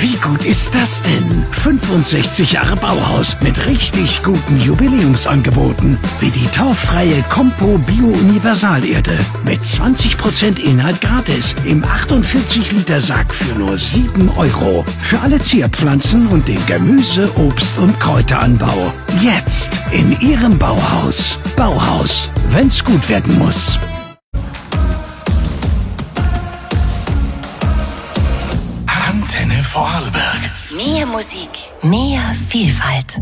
Wie gut ist das denn? 65 Jahre Bauhaus mit richtig guten Jubiläumsangeboten. Wie die torffreie Compo Bio Universalerde. Mit 20% Inhalt gratis. Im 48 Liter Sack für nur 7 €. Für alle Zierpflanzen und den Gemüse-, Obst- und Kräuteranbau. Jetzt in Ihrem Bauhaus. Bauhaus, wenn's gut werden muss. Antenne Vorarlberg. Mehr Musik, mehr Vielfalt.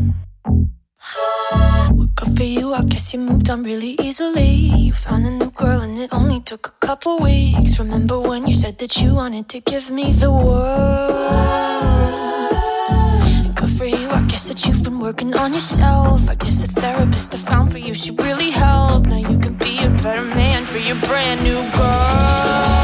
Good for you, I guess you moved on really easily. You found a new girl and it only took a couple weeks. Remember when you said that you wanted to give me the world? And good for you, I guess that you've been working on yourself. I guess the therapist I found for you, she really helped. Now you can be a better man for your brand new girl.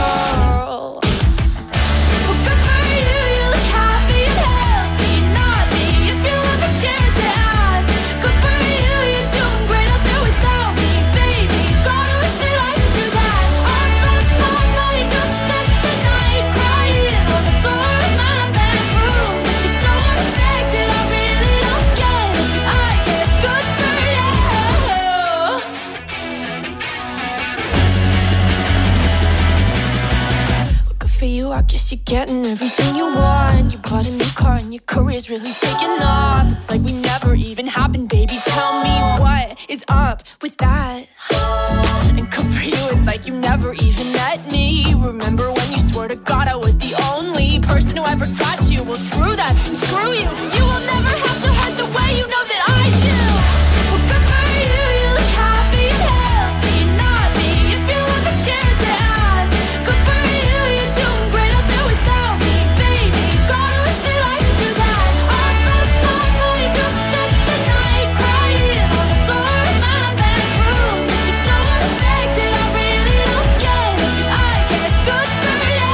I guess you're getting everything you want. You bought a new car and your career's really taking off. It's like we never even happened, baby. Tell me what is up with that? And good for you, it's like you never even met me. Remember when you swore to God I was the only person who ever got you? Well, screw that and screw you. You will never have to hurt the way you know that I do. Well, good for you, you look happy and healthy. Not me, if you ever cared to ask. Good for you, you're doing great out there without me, baby. Gotta wish that I could do that. I lost my mind, I've spent the night crying on the floor of my bedroom. But you're so unaffected, I really don't get it. I guess good for you.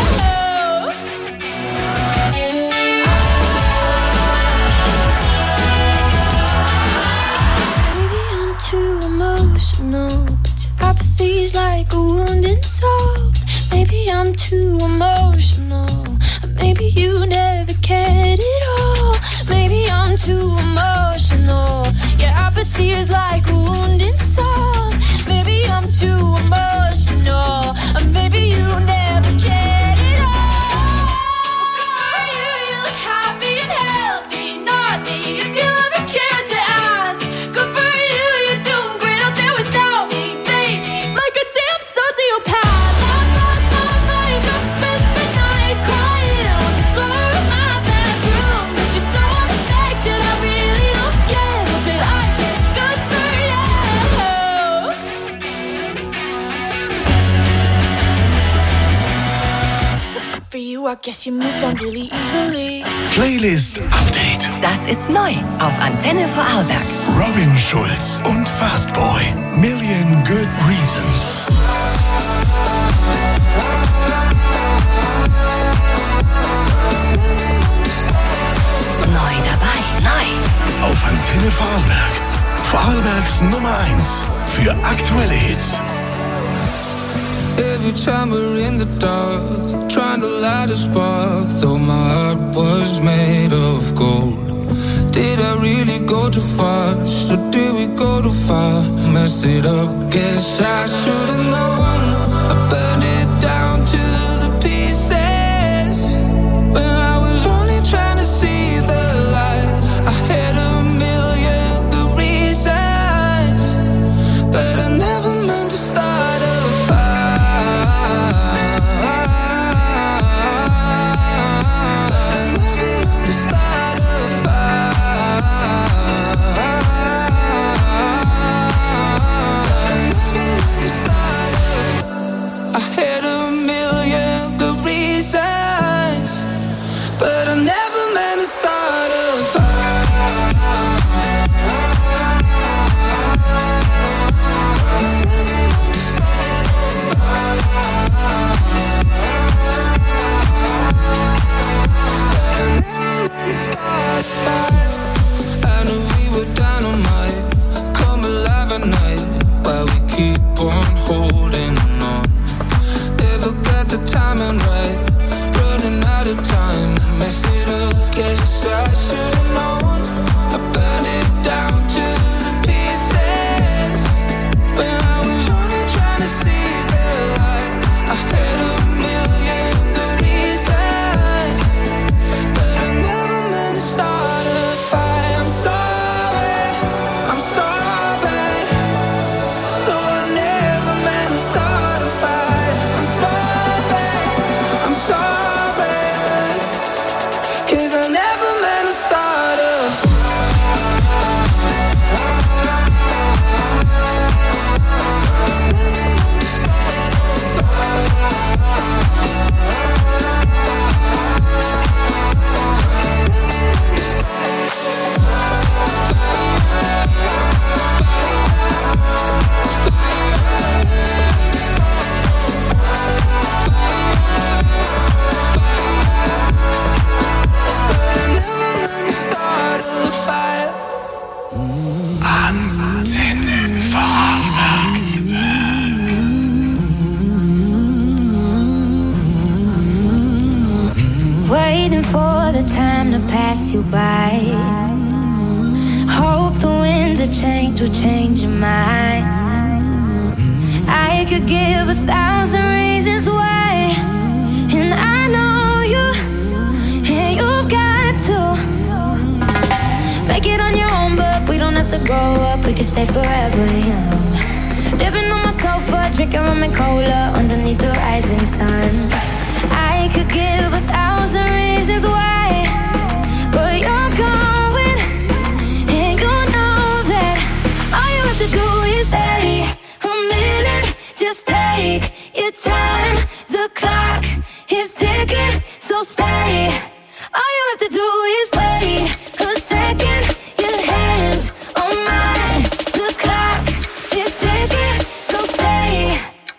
Maybe I'm too emotional, but your apathy's like a wounded soul. Maybe I'm too emotional, maybe you never cared at all. Maybe I'm too emotional, your apathy is like a wounded soul. Maybe I'm too emotional, maybe you never cared at all. You look happy and healthy, not me, if you ever cared to ask. Good for you, you're doing great out there without me, baby. Like a damn sociopath, I've lost my mind, I've spent the night crying on the floor of my bedroom. But you're so unaffected, I really don't get it, but I guess good for you. Good for you, I guess you moved on really easily. Playlist Update. Das ist neu auf Antenne Vorarlberg. Robin Schulz und Fastboy. Million Good Reasons. Neu dabei, neu. Auf Antenne Vorarlberg. Vorarlbergs Nummer 1 für aktuelle Hits. Every time we're in the dark, trying to light a spark, though my heart was made of gold. Did I really go too fast, or did we go too far? Messed it up, guess I should've known. I burned it down to the pieces, when I was only trying to see the light. I had a million good reasons, but I never meant to start a fire. waiting for the time to pass you by. Hope the winds of change will change your mind. I could give 1,000 reasons why, and I know you, and you've got to make it on your own, but we don't have to grow up, we can stay forever young. Living on my sofa, drinking rum and cola underneath the rising sun. I could give 1,000 reasons why, but you're going, and you know that all you have to do is stay a minute. Just take your time, the clock is ticking, so stay. All you have to do is wait a second, your hands on mine. The clock is ticking, so stay.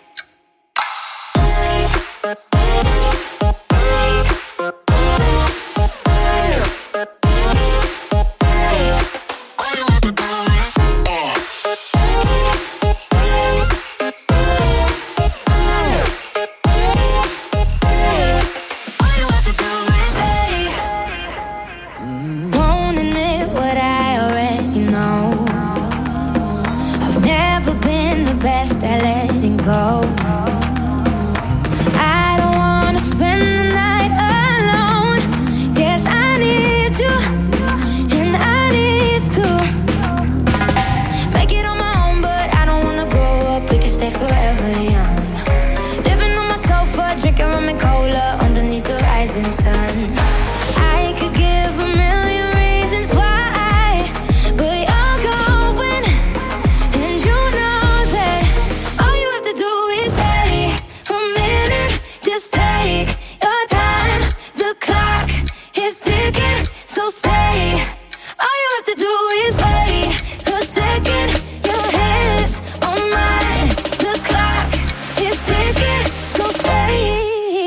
At letting go, I don't wanna spend the night alone. Yes, I need you, and I need to make it on my own, but I don't wanna grow up, we can stay forever young. Living on my sofa, drinking rum and cola underneath the rising sun. I could give 1,000,000 reasons why, but you're going, and you know that just take your time, the clock is ticking, so stay. All you have to do is wait a second, your hands on mine. The clock is ticking, so stay.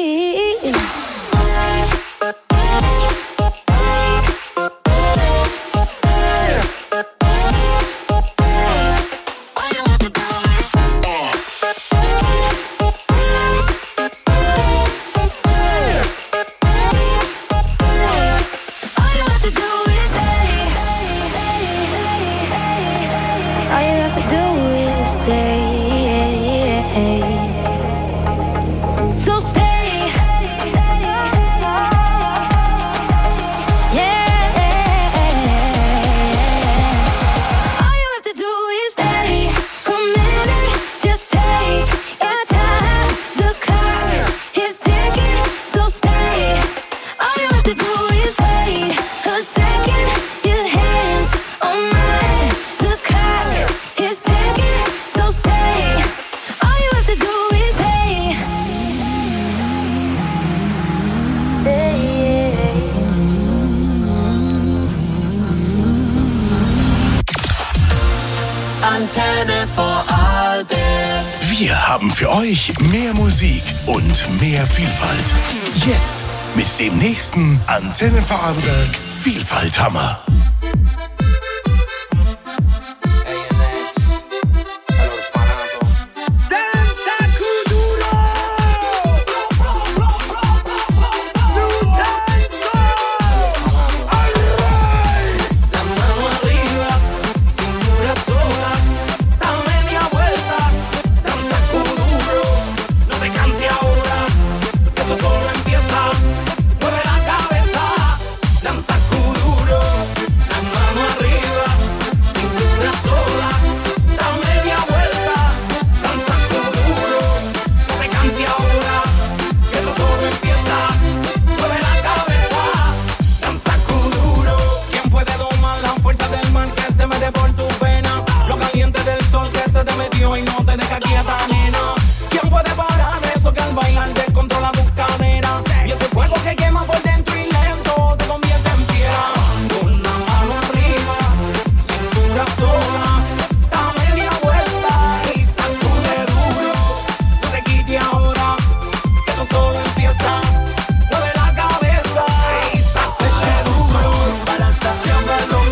Antenne Vorarlberg. Wir haben für euch mehr Musik und mehr Vielfalt. Jetzt mit dem nächsten Antenne Vorarlberg Vielfalthammer.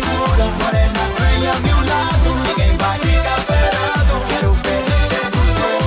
Morena, bella a mi lado, que va a llegar, pero quiero ver ese duro.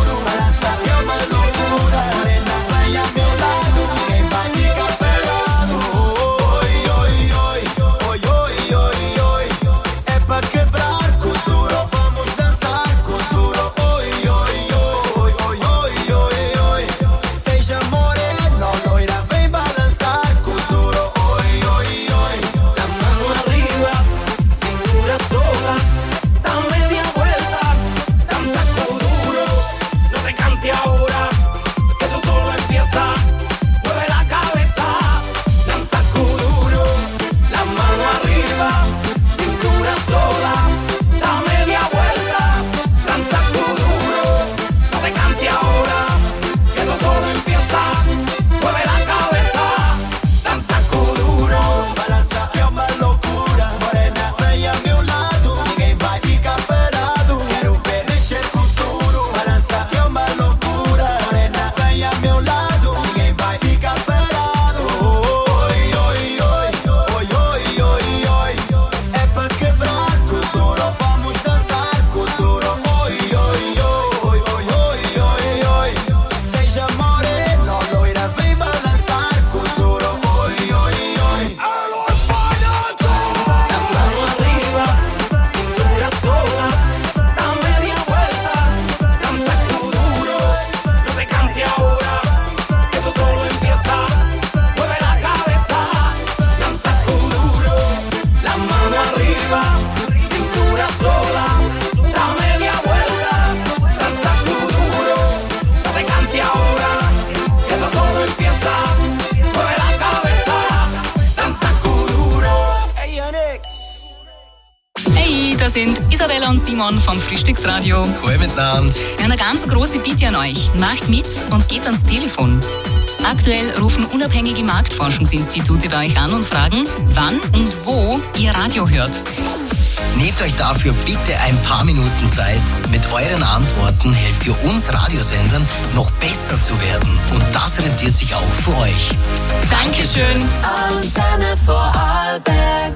und Simon vom Frühstücksradio. Hallo miteinander. Eine ganz große Bitte an euch. Macht mit und geht ans Telefon. Aktuell rufen unabhängige Marktforschungsinstitute bei euch an und fragen, wann und wo ihr Radio hört. Nehmt euch dafür bitte ein paar Minuten Zeit. Mit euren Antworten helft ihr uns Radiosendern, noch besser zu werden. Und das rentiert sich auch für euch. Dankeschön. Antenne Vorarlberg.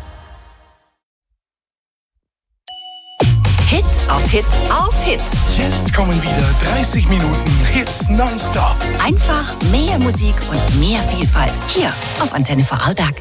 Hit auf Hit auf Hit. Jetzt kommen wieder 30 Minuten Hits nonstop. Einfach mehr Musik und mehr Vielfalt. Hier auf Antenne Vorarlberg.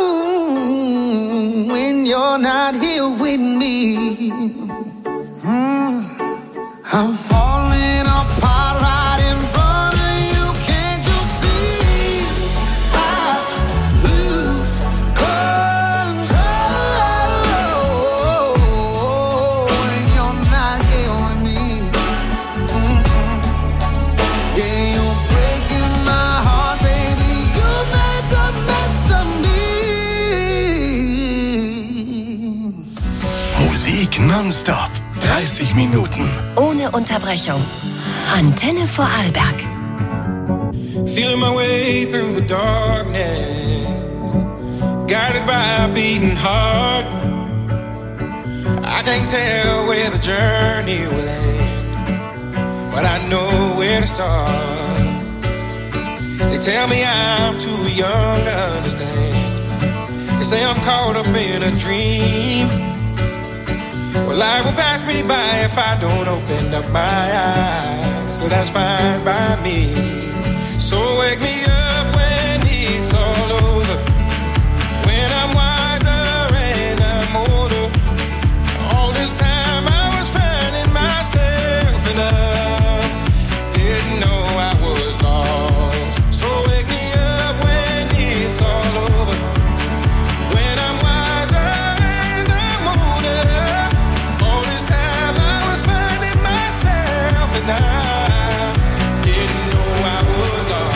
When you're not here with me. nonstop. 30 Minuten. Ohne Unterbrechung. Antenne Vorarlberg. Feeling my way through the darkness, guided by a beating heart. I can't tell where the journey will end, but I know where to start. They tell me I'm too young to understand. They say I'm caught up in a dream. Well, life will pass me by if I don't open up my eyes. So that's fine by me. So wake me up when it's all over, when I'm wiser and I'm older. All this time I was finding myself and I didn't know I was lost. So wake me up when it's all over, when I'm wiser and I'm older. All this time I was finding myself and I didn't know I was lost.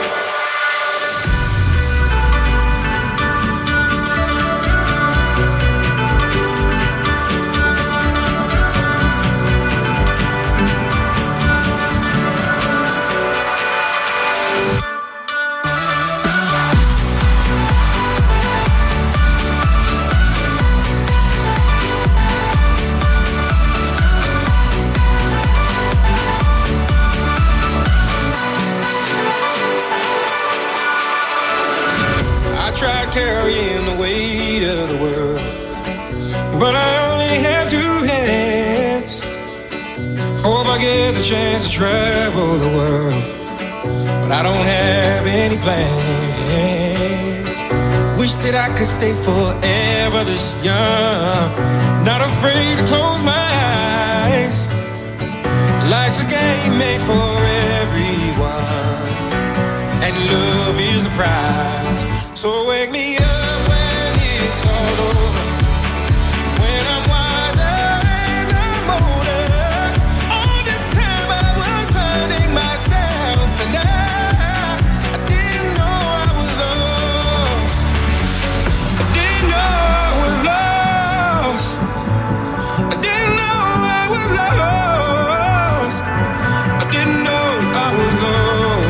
Tried carrying the weight of the world, but I only have two hands. Hope I get the chance to travel the world, but I don't have any plans. Wish that I could stay forever this young, not afraid to close my eyes. Life's a game made for everyone, and love is the prize. So wake me up when it's all over, when I'm wiser and I'm older. All this time I was finding myself and I didn't know I was lost. I didn't know I was lost. I didn't know I was lost. I didn't know I was lost.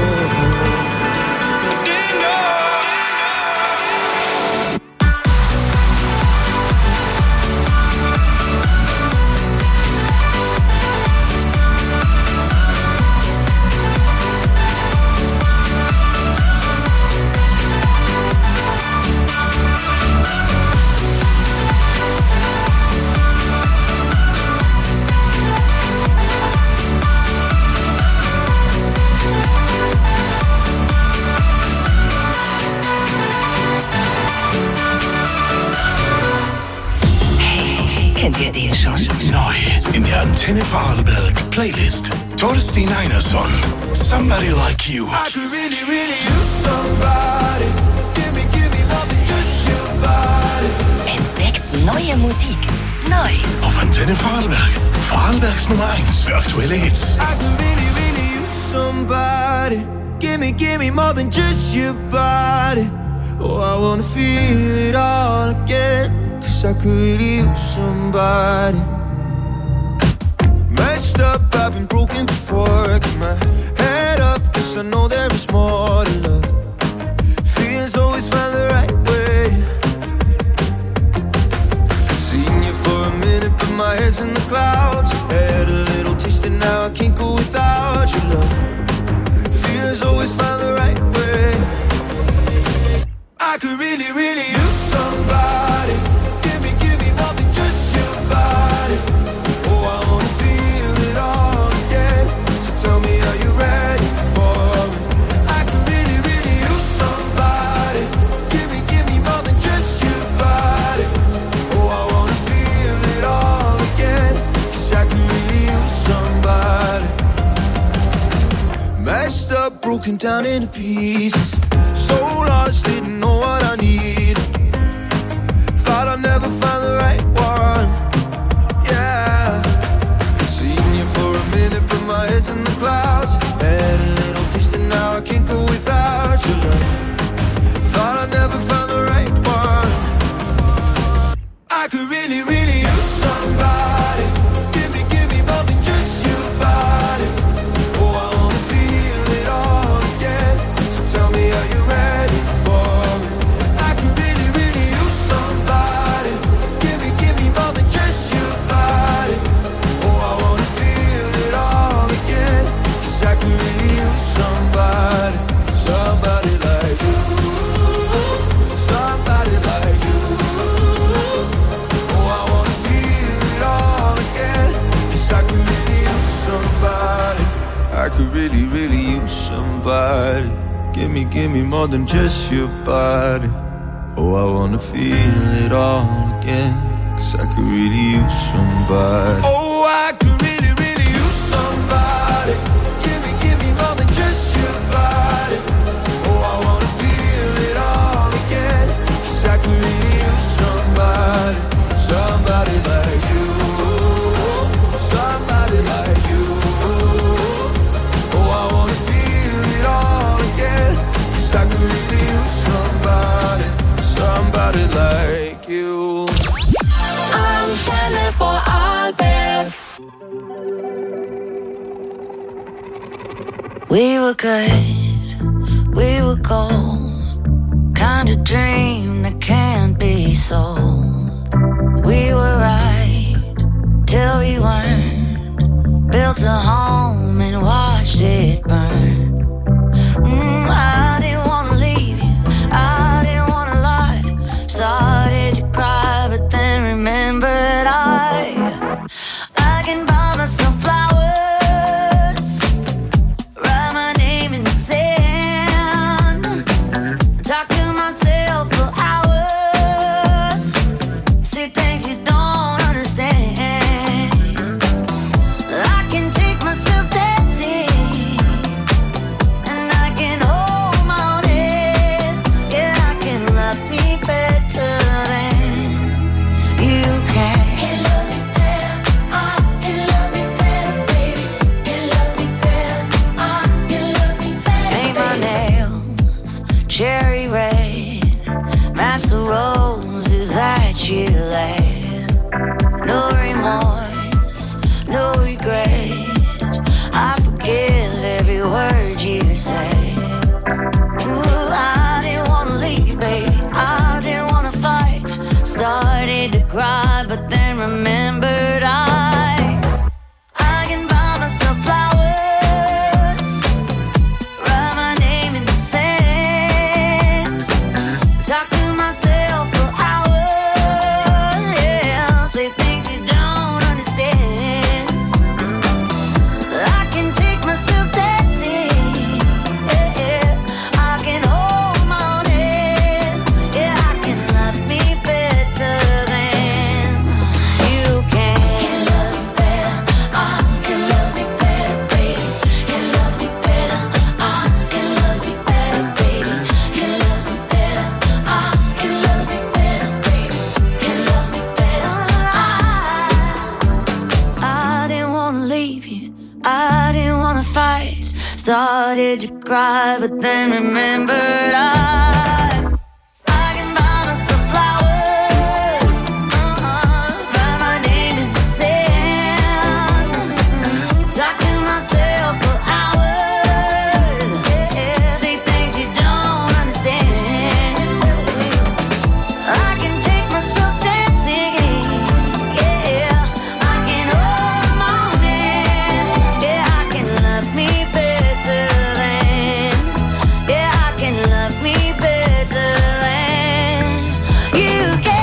Kennt ihr den schon? Neu in der Antenne Vorarlberg Playlist. Torsten Einarsson, Somebody Like You. I could really, really use somebody. Give me more than just your body. Entdeckt neue Musik. Neu. Auf Antenne Vorarlberg. Vorarlbergs Nummer 1 für aktuelle Hits. I could really, really use somebody. Give me more than just your body. Oh, I wanna feel it all again. 'Cause I could really use somebody. Messed up, I've been broken before. Keep my head up, 'cause I know there is more to love. Feelings always find the right way. Seen you for a minute, but my head's in the clouds. Had a little taste and now I can't go without your love. Feelings always find the right way. I could really, really use somebody. Give me more than just your body. Oh, I wanna feel it all again. So tell me, are you ready for it? I could really, really use somebody. Give me more than just your body. Oh, I wanna feel it all again. 'Cause I could really use somebody. Messed up, broken down into pieces. So lost, didn't know what I needed. Thought I'd never find the right one. Yeah. Seen you for a minute, but my head's in the clouds. Had a little taste and now I can't go without your love. Thought I'd never find the right one. I could really, really use somebody. body. Give me more than just your body. Oh, I wanna feel it all again, 'cause I could really use somebody. Oh, I could really, really use somebody. Give me more than just your body. Oh, I wanna feel it all again, 'cause I could really use somebody. Somebody like you. Somebody like you. Oh, I wanna feel it all again, 'cause I could really use somebody. Somebody like you. Antenne Vorarlberg. We were good, we were gold. Kind of dream that can't be sold. We were right till we weren't. Built a home and watched it burn. I didn't wanna leave you, I didn't wanna lie. Started to cry, but then remembered I can buy myself flowers, write my name in the sand, talk to myself for hours, see things you don't understand. I can take myself dancing, and I can hold my own head. Yeah, I can love me better than you can. Can love me better, can love me better, baby. Can love me better, can love me better. Paint my nails cherry red, match the roses that you laid. No remorse, no regret. I forgive every word you say. Ooh, I didn't wanna leave, baby. I didn't wanna fight. Started to cry, but then remembered I can buy myself flowers, write my name in the sand, talk to myself for hours, yeah, say things you don't understand. I can take myself dancing, yeah, I can hold my own head, yeah, I can love me better than you can. Can love me better, can love me better, baby. Can love me better, can love me better, baby. Can love me better, can love me better, baby. Can love me better. I didn't wanna leave you, I didn't wanna fight. Started to cry, but then remembered I can buy myself flowers, write my name in the sand, talk to myself for hours, say things you don't understand. I can take myself dancing, yeah, I can hold my own hand, yeah, I can love me better than, yeah, I can love me better than you can.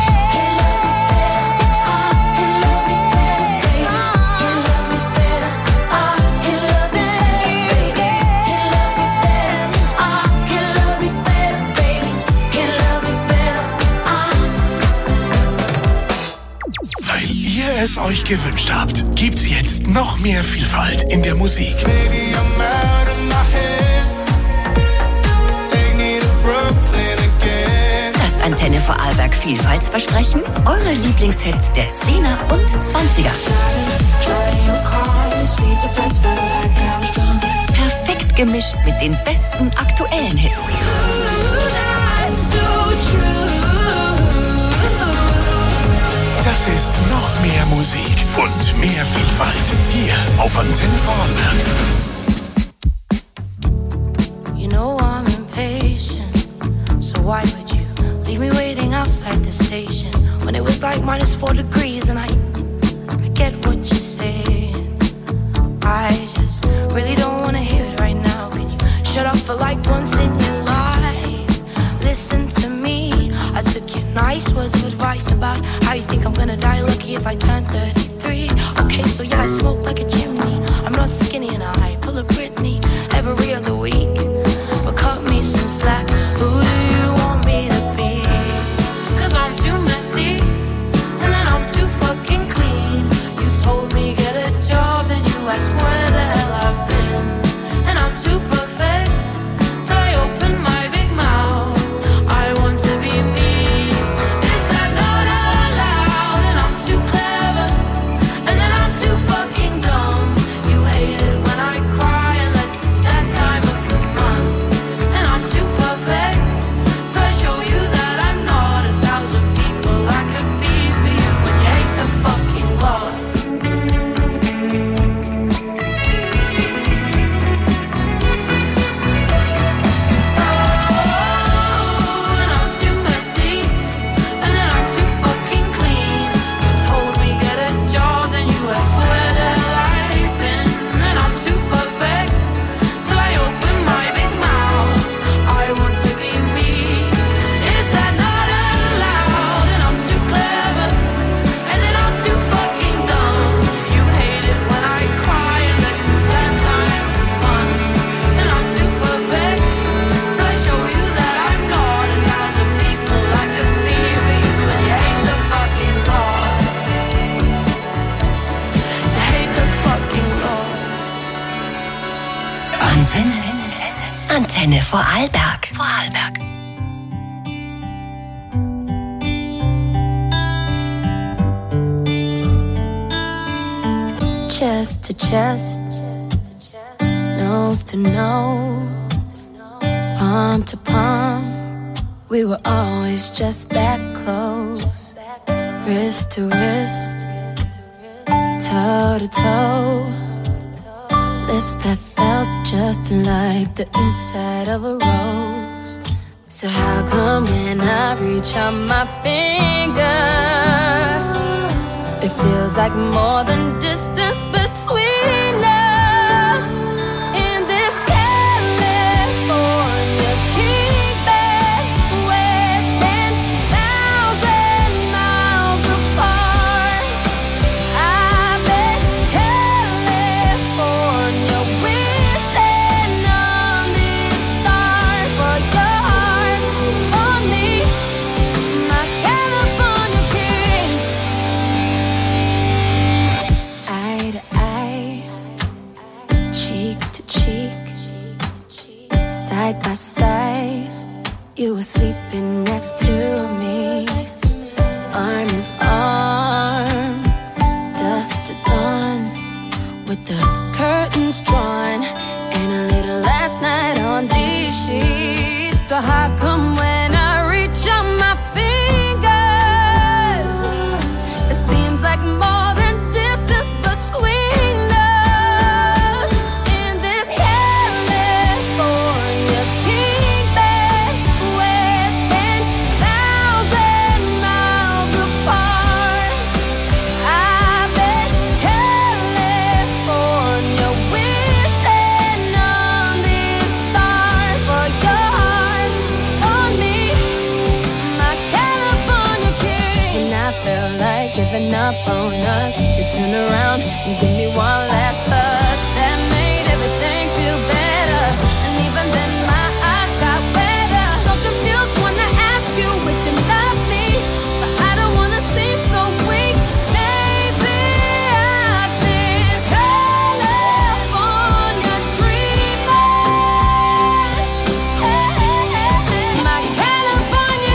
Can love me better, can love me better, baby. Can love me better, Weil ihr es euch gewünscht habt, gibt's jetzt noch mehr Vielfalt in der Musik. Baby, I'm out of my head. Take me to Brooklyn again. Das Antenne Vorarlberg Vielfaltsversprechen? Eure Lieblingshits der 10er und 20er. Perfekt gemischt mit den besten aktuellen Hits. Das ist noch mehr Musik und mehr Vielfalt hier auf Antenne Vorarlberg. You know I'm impatient, so why would you leave me waiting outside the station when it was like -4 degrees? And I get what you're saying, I just really don't want to hear it right now. Can you shut up for like once in your life? Listen to me, I took your nice words of advice about how you think I'm gonna die lucky if I turn 33. Okay, so yeah, I smoke like a chimney, I'm not skinny and I pull a Britney every other week. Antenne Vorarlberg. Chest to chest, nose to nose, palm to palm. We were always just that close. Wrist to wrist, toe to toe. Lips that felt just like the inside of a rose. So how come when I reach out my finger, it feels like more than distance between us? In this California king bed, we're 10,000 miles apart. I bet California wishing on these stars for your heart on me, my California king. Eye to eye, cheek to cheek, side by side, you were sleeping next to me, arm in arm, dusk to dawn, with the curtains drawn, and a little last night on these sheets. So how come when I reach out my fingers, it seems like more than distance between us? In this California king bed, we're 10,000 miles apart. I bet California wishing on these stars for your heart on me, my California king. Just when I felt like giving up on us, you turn around and give me one last touch that made everything feel better. And even then my eyes got wetter. So confused when I ask you if you love me, but I don't wanna seem so weak. Maybe I've been California dreaming, my California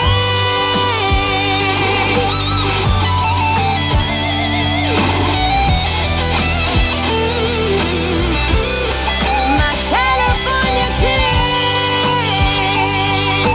king. My California king.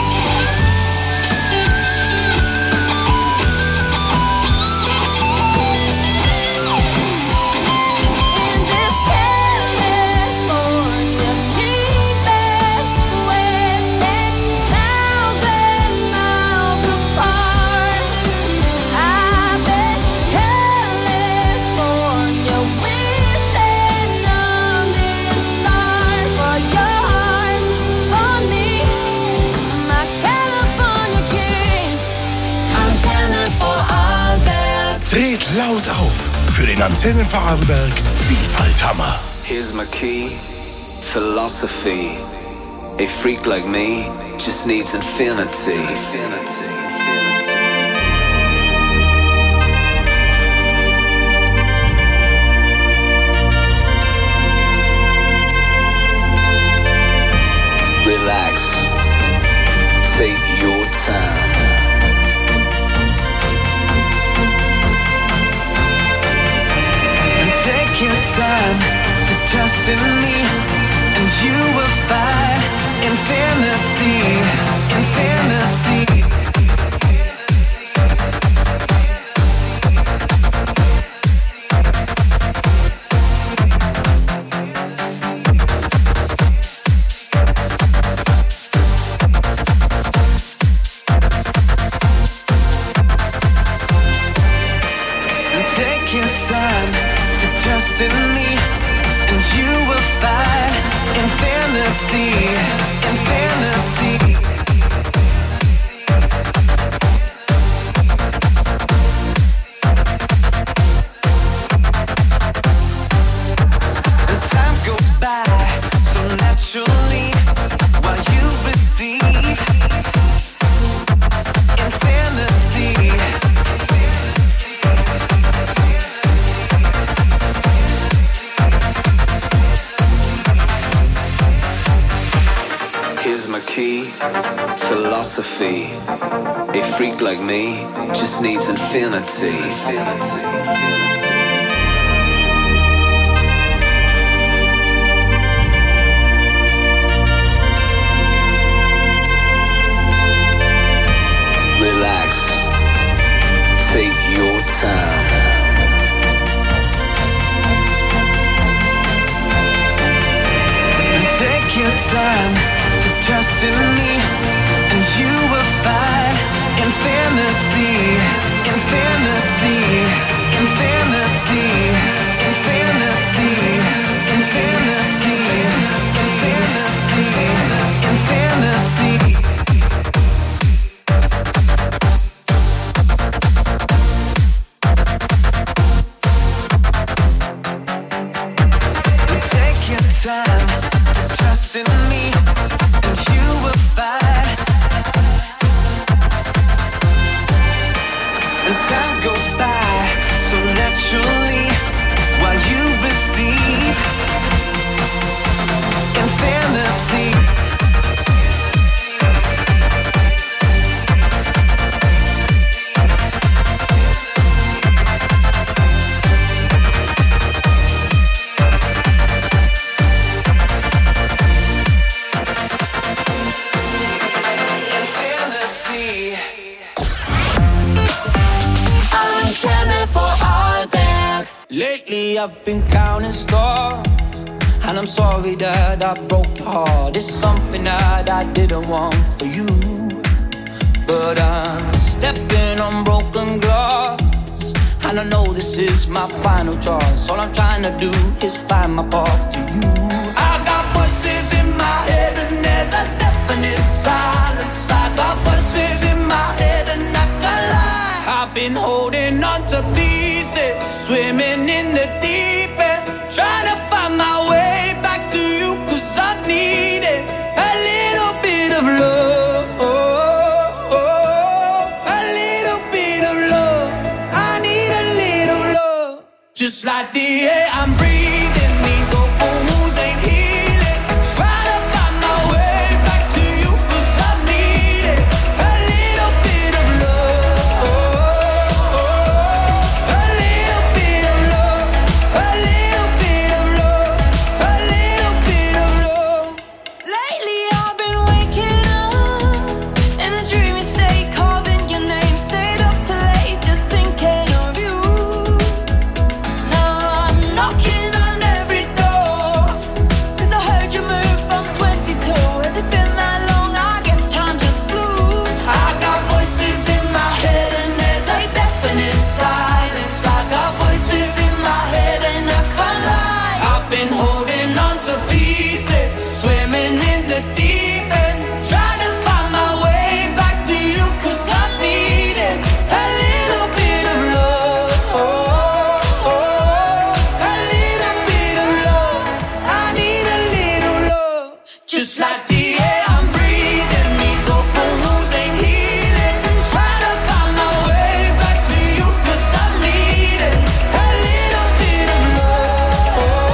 In this California king bed, we're 10,000 miles apart. I bet California wishing on these stars for your heart on me, my California king. Antenne Vorarlberg. Dreht laut auf für den Antenne Vorarlberg Vielfalthammer. Here's my key, philosophy. A freak like me just needs infinity. Relax, take your time. And take your time to trust in me, and you will find infinity, infinity. And take your time to trust in me, and you will find infinity, infinity. And time goes by so naturally while you receive infinity. philosophy. A freak like me just needs infinity. Relax, take your time. Take your time to trust in me, and you will find infinity, infinity, infinity, infinity, infinity, infinity, infinity. Take your time to trust in me, and you will find. And time goes by so naturally while you receive infinity. Lately I've been counting stars, and I'm sorry that I broke your heart. It's something that I didn't want for you, but I'm stepping on broken glass, and I know this is my final choice. All I'm trying to do is find my path to you. I got voices in my head and there's a definite silence. I got voices in my head and I can't lie. I've been holding on to pieces, swimming in the deep end, trying to find my way back to you, 'cause I needed a little bit of love, a little bit of love. I need a little love, just like the air I'm breathing. These open wounds ain't healing, trying to find my way back to you, 'cause I needed a little bit of love, a little bit of love, a little bit of love, a little bit of love. Lately I've been waking up in a dreamy state, calling your name, stayed up too late just thinking of you. Now I'm knocking on every door, 'cause I heard you moved from 22. Has it been that long? I guess time just flew. I got voices in my head and there's a definite silence. I got voices in my head and I can't lie. I've been holding on to pieces, swimming in the deep end, trying to find my way back to you, 'cause I needed a little bit of love, a little bit of love. I need a little love, just like the air I'm breathing. These open wounds ain't healing, trying to find my way back to you, 'cause I needed a little bit of love,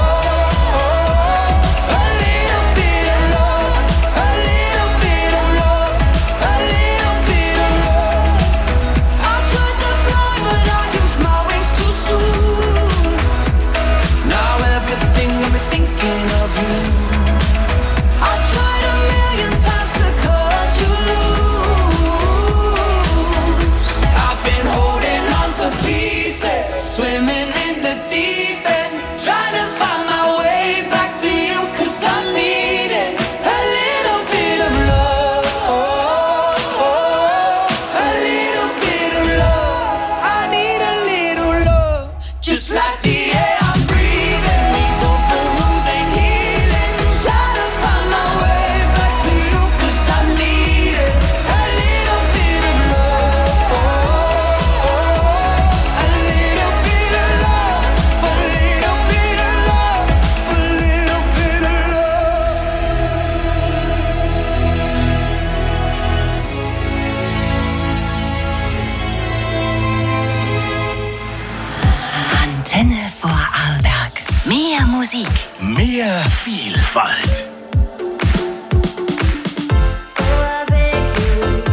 a little bit of love, a little bit of love, a little bit of love. I tried to fly but I used my wings too soon. Now everything I've been thinking of you. I tried a million times to cut you loose. I've been holding on to pieces, swimming in the deep end, trying to find my way back to you, 'cause I needed a little bit of love, a little bit of love. I need a little love, just like the air I'm breathing. These open wounds ain't healing, trying to find my way back to you, 'cause I needed a little bit of love, a little bit of love, a little bit of love, a little bit of love. Antenne Vorarlberg. Mehr Musik. Mehr Vielfalt. Oh, I beg you,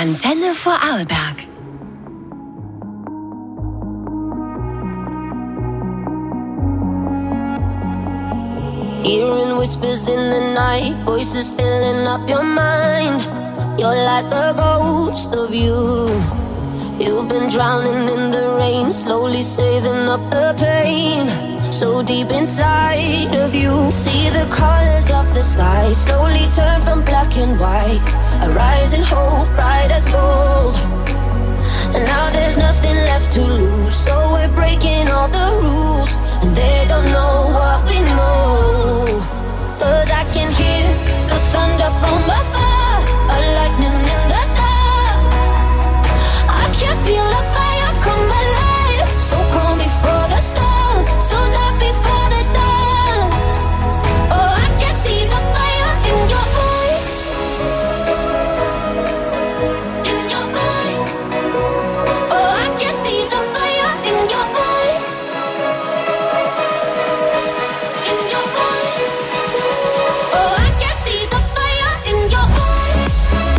Antenne Vorarlberg. Hearing whispers in the night, voices filling up your mind. You're like a ghost of you. You've been drowning in the rain, slowly saving up the pain. So deep inside of you, see the colors of the sky slowly turn from black and white. A rising hope, bright as gold. And now there's nothing left to lose, so we're breaking all the rules. And they don't know what we know. 'Cause I can hear the thunder from afar, a lightning in the dark. I can feel the fire come alive, so calm before the storm, so dark before the dawn. Oh, I can see the fire in your eyes, in your eyes. Oh, I can see the fire in your eyes, in your eyes. Oh, I can see the fire in your eyes.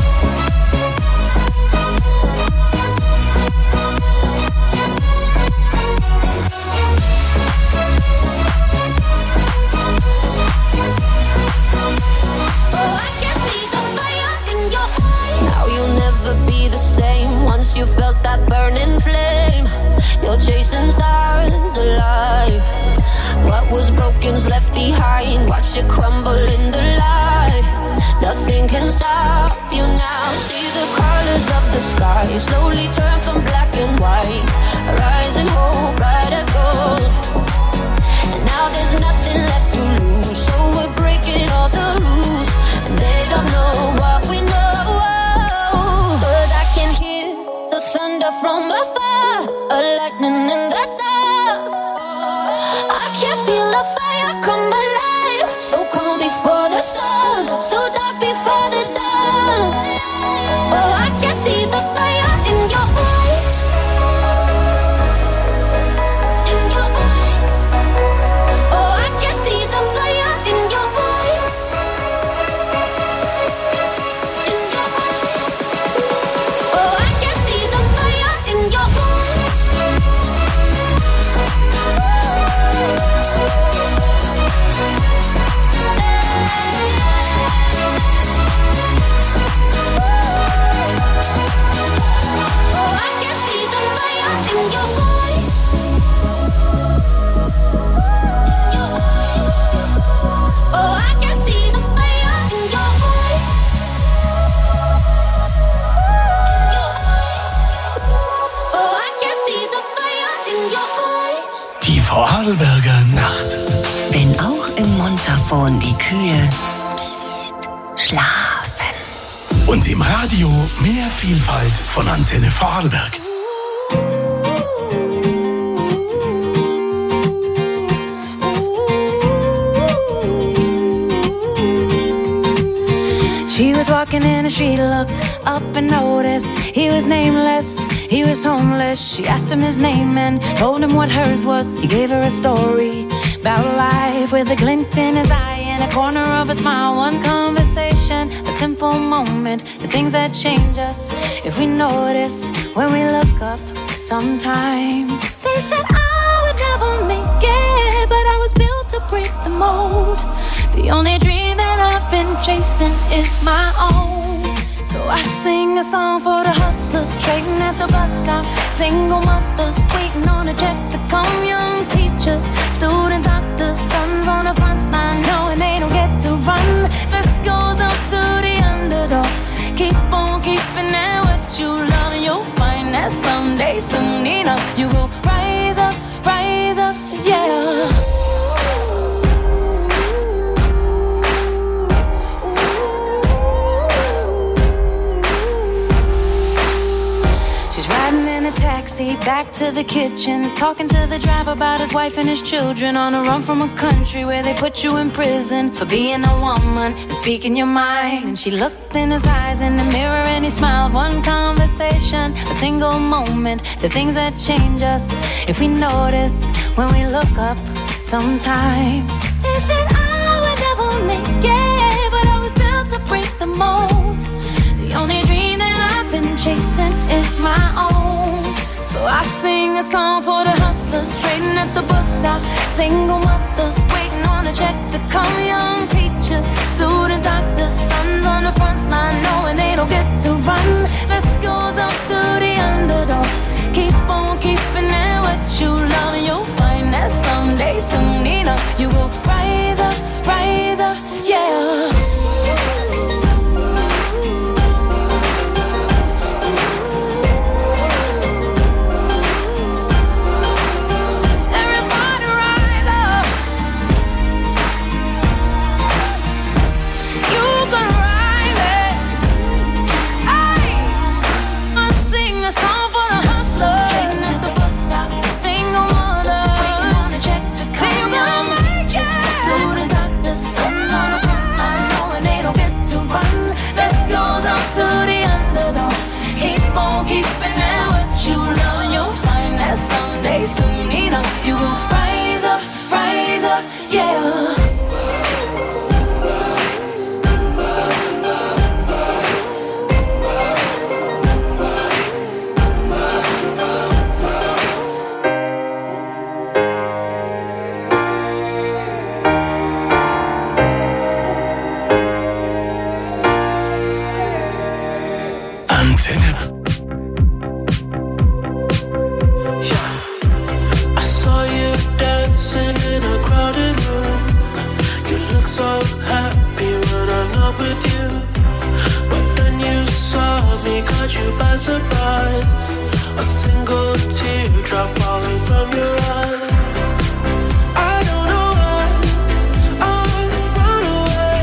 Now you'll never be the same. Once you felt that burning flame, you're chasing stars alive. What was broken's left behind. Watch it crumble in the light. Nothing can stop you now. See the colors of the sky slowly turn from black and white. A rising hope, bright as gold. And now there's nothing left to lose, so we're breaking all the rules. And they don't know what we know. 'Cause I can hear the thunder from afar, a lightning in the dark. I can feel the fire come alive, so calm before the storm, so dark before the dawn. Oh, I can see the fire in your eyes, in your eyes. Oh, I can see the fire in your eyes, in your eyes. Oh, I can see the fire in your eyes. Oh, I can see the fire in your eyes, in your eyes. Oh, I can see the fire in your eyes, in your eyes. Oh, I can see the fire in your eyes. Die Vorarlberger Nacht. Wenn auch im Montafon die Kühe psst, schlafen. Und im Radio mehr Vielfalt von Antenne Vorarlberg. She was walking in and she looked up and noticed he was nameless, he was homeless. She asked him his name and told him what hers was. He gave her a story about life with a glint in his eye and a corner of a smile. One conversation, a simple moment, the things that change us if we notice when we look up sometimes. They said I would never make it, but I was built to break the mold. The only dream that I've been chasing is my own. So I sing a song for the hustlers trading at the bus stop, single mothers waiting on a check to come, young teachers, student doctors, sons on the front line knowing they don't get to run. This goes up to the underdog. Keep on keeping at what you love, and you'll find that someday, soon enough, you will rise up, yeah. Taxi back to the kitchen, talking to the driver about his wife and his children, on a run from a country where they put you in prison for being a woman and speaking your mind. And she looked in his eyes in the mirror and he smiled. One conversation, a single moment, the things that change us if we notice when we look up sometimes. They said I would never make it, but I was built to break the mold. The only dream that I've been was my own. So I sing a song for the hustlers trading at the bus stop, single mothers waiting on a check to come, young teachers, student doctors, sons on the front line knowing they don't get to run. This goes up to the underdog. Keep on keeping it what you love, and you'll find that someday, soon enough, you will rise up, yeah. Someday, soon enough, you will rise up, yeah. Antenne. So happy when I'm not with you, but then you saw me, caught you by surprise. A single teardrop falling from your eye. I don't know why I run away.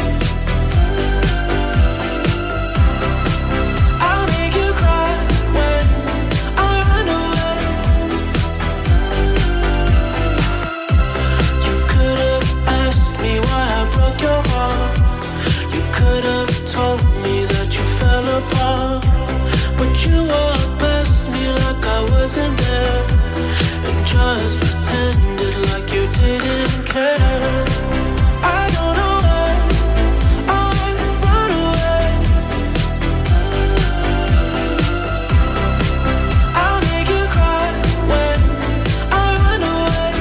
I'll make you cry when I run away. You could have asked me why I broke your heart. You could have told me that you fell apart, but you walked past me like I wasn't there, and just pretended like you didn't care. I don't know why I run away. I'll make you cry when I run away.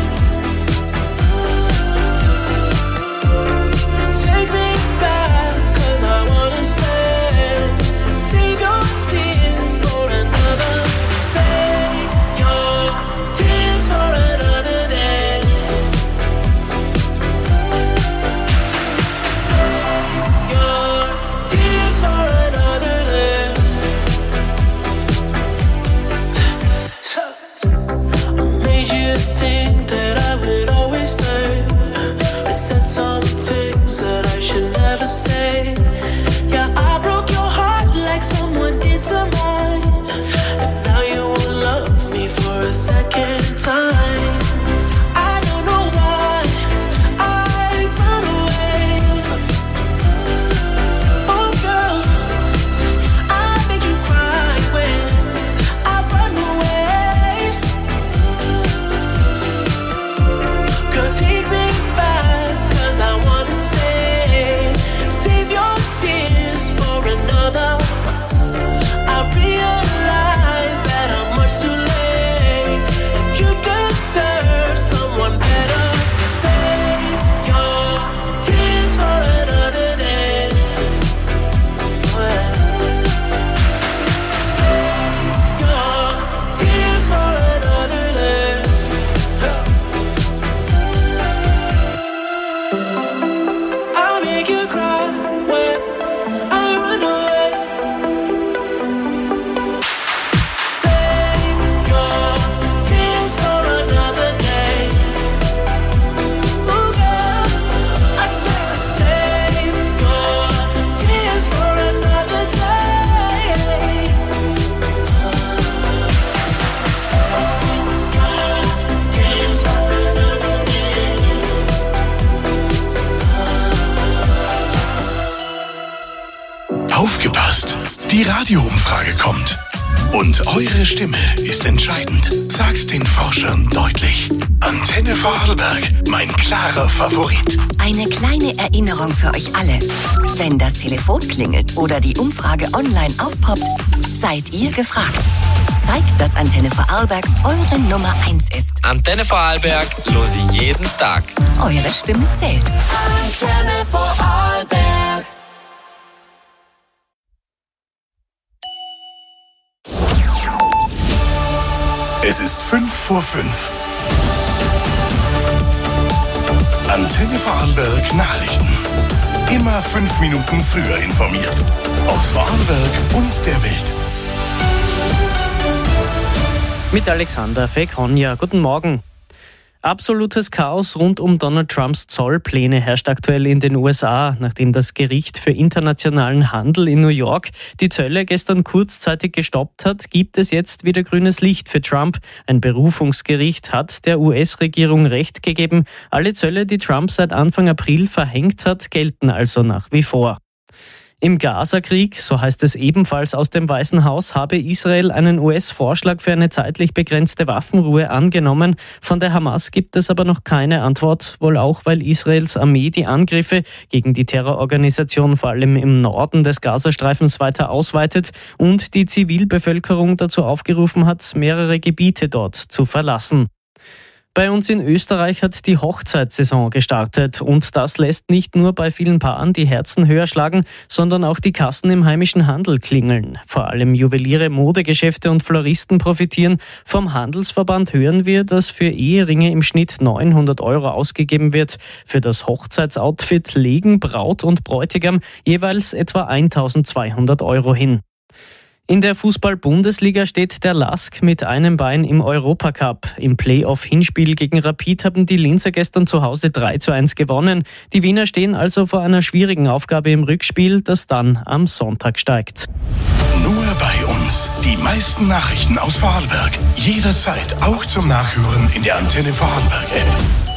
Take me back, 'cause I wanna stay. Save your tears for another. Save your tears for another day. Save your tears for another day. I made you think that I would always stay. I said some things that I should never say. Yeah, I broke your heart like someone did to mine, and now you won't love me for a second time. I don't know why I run away. Oh girl, I make you cry when I run away. Girl, take me back, 'cause I wanna stay. Save your tears for another. I realize that I'm much too late, and you deserve someone better. Save your tears for another day. Save your tears for another day. I'll make you cry when I run away. Save your tears for another day. Ooh, girl, I said save your tears for another day. Tears for another day. Aufgepasst! Die Radioumfrage kommt. Und eure Stimme ist entscheidend. Sagt's den Forschern deutlich. Antenne Vorarlberg, mein klarer Favorit. Eine kleine Erinnerung für euch alle. Wenn das Telefon klingelt oder die Umfrage online aufpoppt, seid ihr gefragt. Zeigt, dass Antenne Vorarlberg eure Nummer 1 ist. Antenne Vorarlberg, los ich jeden Tag. Eure Stimme zählt. Antenne Vorarlberg. Es ist 5:05. Antenne Vorarlberg Nachrichten. Immer 5 Minuten früher informiert. Aus Vorarlberg und der Welt. Mit Alexander Fekonja. Guten Morgen. Absolutes Chaos rund um Donald Trumps Zollpläne herrscht aktuell in den USA, nachdem das Gericht für internationalen Handel in New York die Zölle gestern kurzzeitig gestoppt hat, gibt es jetzt wieder grünes Licht für Trump. Ein Berufungsgericht hat der US-Regierung Recht gegeben. Alle Zölle, die Trump seit Anfang April verhängt hat, gelten also nach wie vor. Im Gaza-Krieg, so heißt es ebenfalls aus dem Weißen Haus, habe Israel einen US-Vorschlag für eine zeitlich begrenzte Waffenruhe angenommen. Von der Hamas gibt es aber noch keine Antwort, wohl auch, weil Israels Armee die Angriffe gegen die Terrororganisation vor allem im Norden des Gazastreifens weiter ausweitet und die Zivilbevölkerung dazu aufgerufen hat, mehrere Gebiete dort zu verlassen. Bei uns in Österreich hat die Hochzeitssaison gestartet und das lässt nicht nur bei vielen Paaren die Herzen höher schlagen, sondern auch die Kassen im heimischen Handel klingeln. Vor allem Juweliere, Modegeschäfte und Floristen profitieren. Vom Handelsverband hören wir, dass für Eheringe im Schnitt 900 € ausgegeben wird. Für das Hochzeitsoutfit legen Braut und Bräutigam jeweils etwa 1.200 € hin. In der Fußball-Bundesliga steht der LASK mit einem Bein im Europacup. Im Playoff-Hinspiel gegen Rapid haben die Linzer gestern zu Hause 3:1 gewonnen. Die Wiener stehen also vor einer schwierigen Aufgabe im Rückspiel, das dann am Sonntag steigt. Nur bei uns. Die meisten Nachrichten aus Vorarlberg. Jederzeit auch zum Nachhören in der Antenne Vorarlberg-App.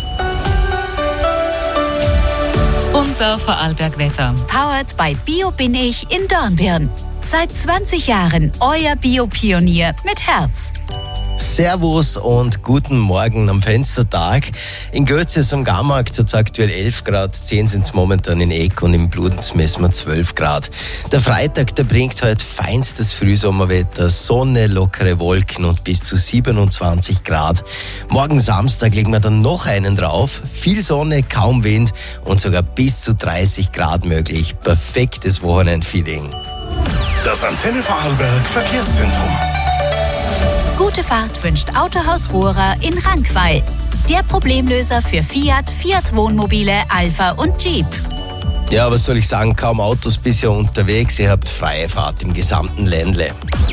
Unser Vorarlberg-Wetter. Powered by Bio bin ich in Dornbirn. Seit 20 Jahren euer Bio-Pionier mit Herz. Servus und guten Morgen am Fenstertag. In Götz ist am Garmarkt hat es aktuell 11 Grad, 10 sind es momentan in Eck und im Bludenz messen wir 12 Grad. Der Freitag, der bringt heute feinstes Frühsommerwetter, Sonne, lockere Wolken und bis zu 27 Grad. Morgen Samstag legen wir dann noch einen drauf, viel Sonne, kaum Wind und sogar bis zu 30 Grad möglich. Perfektes Wochenendfeeling. Das Antenne Vorarlberg Verkehrszentrum. Gute Fahrt wünscht Autohaus Rohrer in Rankweil. Der Problemlöser für Fiat Wohnmobile, Alfa und Jeep. Ja, was soll ich sagen, kaum Autos bisher unterwegs. Ihr habt freie Fahrt im gesamten Ländle.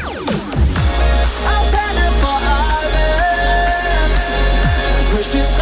Antenne Vorarlberg. Frühstücksradio.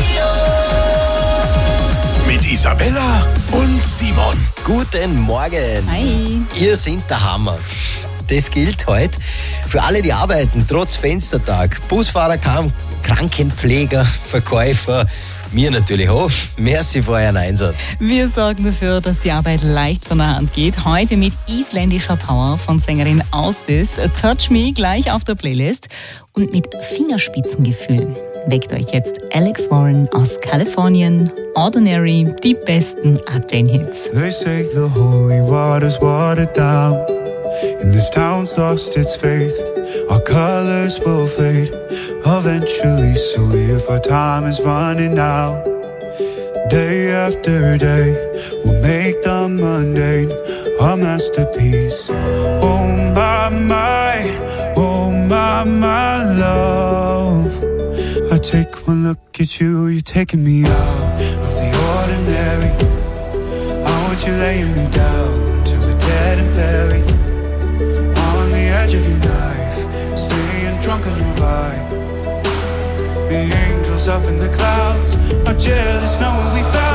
Mit Isabella und Simon. Guten Morgen. Hi. Ihr seid der Hammer. Das gilt heute für alle, die arbeiten, trotz Fenstertag. Busfahrer, Krankenpfleger, Verkäufer, mir natürlich auch. Merci für euren Einsatz. Wir sorgen dafür, dass die Arbeit leicht von der Hand geht. Heute mit isländischer Power von Sängerin Ásdís. Touch Me gleich auf der Playlist. Und mit Fingerspitzengefühl weckt euch jetzt Alex Warren aus Kalifornien. Ordinary, die besten Up-Hits. They say the holy water's watered down, and this town's lost its faith. Our colors will fade eventually, so if our time is running out, day after day, we'll make the mundane a masterpiece. Oh my, oh my love. I take one look at you, you're taking me out of the ordinary. I want you laying me down till we're dead and buried. On the edge of your knife, staying drunk on your vibe. The angels up in the clouds are jealous knowing we found